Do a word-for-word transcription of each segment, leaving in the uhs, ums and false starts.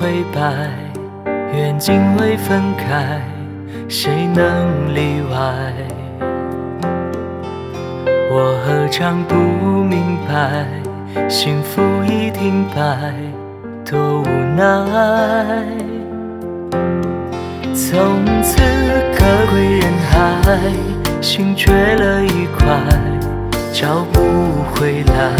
灰白，缘尽未分开，谁能例外？我何尝不明白，幸福已停摆，多无奈。从此各归人海，心缺了一块，找不回来。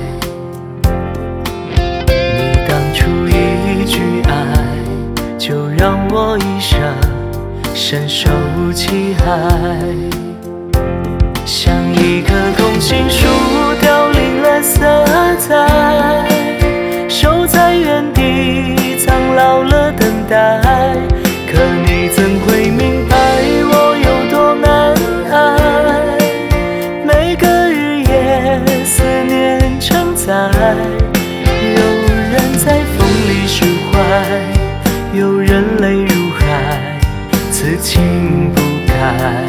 你当初一句爱，就让我一生深受其害。像一颗空心树，凋零了色彩，守在原地，苍老了等待。可你怎会明白我有多难挨？每个日夜思念成灾，有人在风里释怀，有人泪如海，此情不改。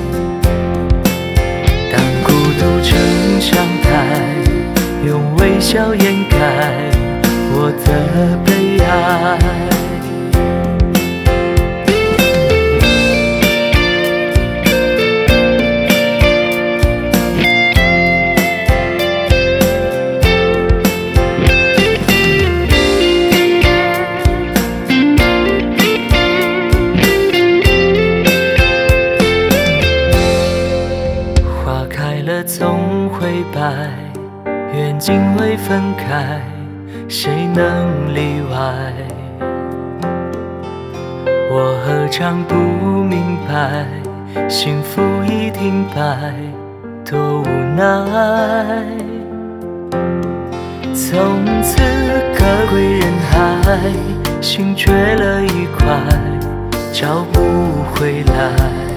当孤独成常态，用微笑掩盖我的悲哀。总会白，缘尽未分开，谁能例外？我何尝不明白，幸福已停摆，多无奈。从此各归人海，心缺了一块，找不回来。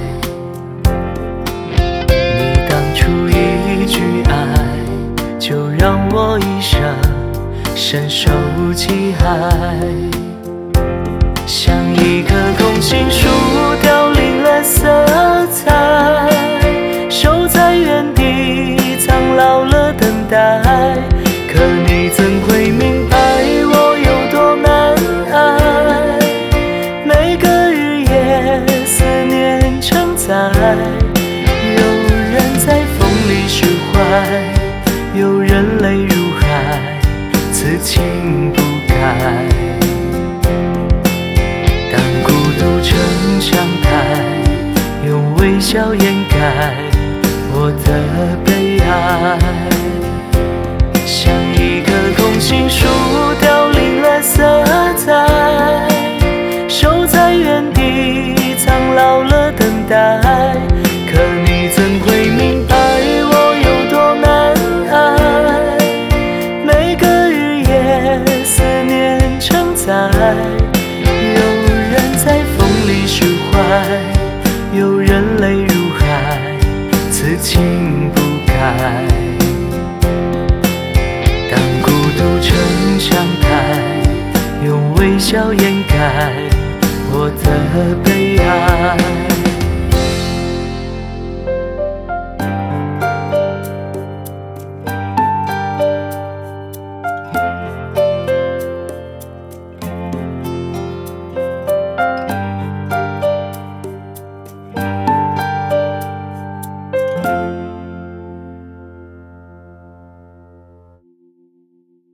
一句爱，就让我一生深受其害。像一棵空心树，凋零了色彩，守在原地，苍老了等待。可你怎会明白我有多难挨？每个日夜思念成灾，有人在释怀，有人泪如海，此情不改。当孤独成常态，用微笑掩盖我的悲哀。像一棵空心树，凋零了色彩，守在原地，苍老了等待。可你怎会明白我有多难挨？每个日夜思念成灾，有人在风里释怀，有人泪如海，此情不改。当孤独成常态，用微笑掩盖